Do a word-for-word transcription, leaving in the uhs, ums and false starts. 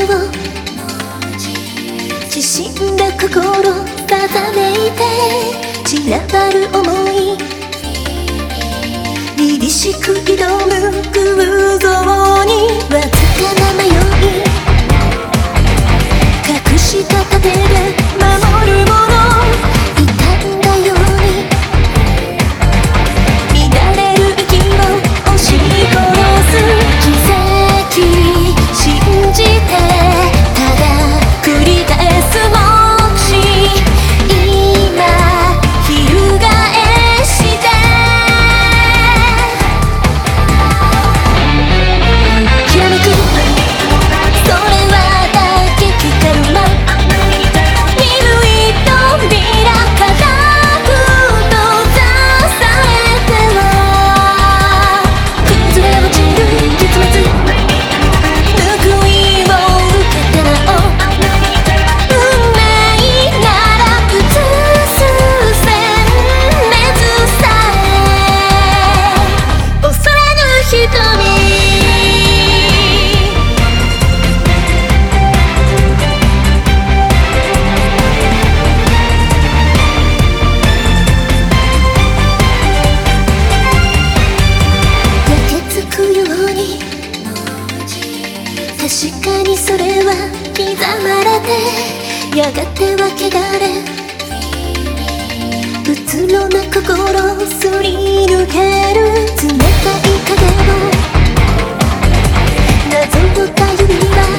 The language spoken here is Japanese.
を縮んだ心ざざめいて散らばる想い凛々しく挑む空想にわずかな迷い隠した盾で守るもの傷んだように乱れる息を押し殺す奇跡信じてただ繰り返すもし今翻してきらめくそれはだけ光るま鈍い扉からふと刺されては崩れ落ちる結末報いを受けてなお運命なら映す鮮烈さえ恐れぬ瞳焼けつくように確かにそれは刻まれてやがては汚れうつろな心をすり抜ける冷たい影をなぞった指は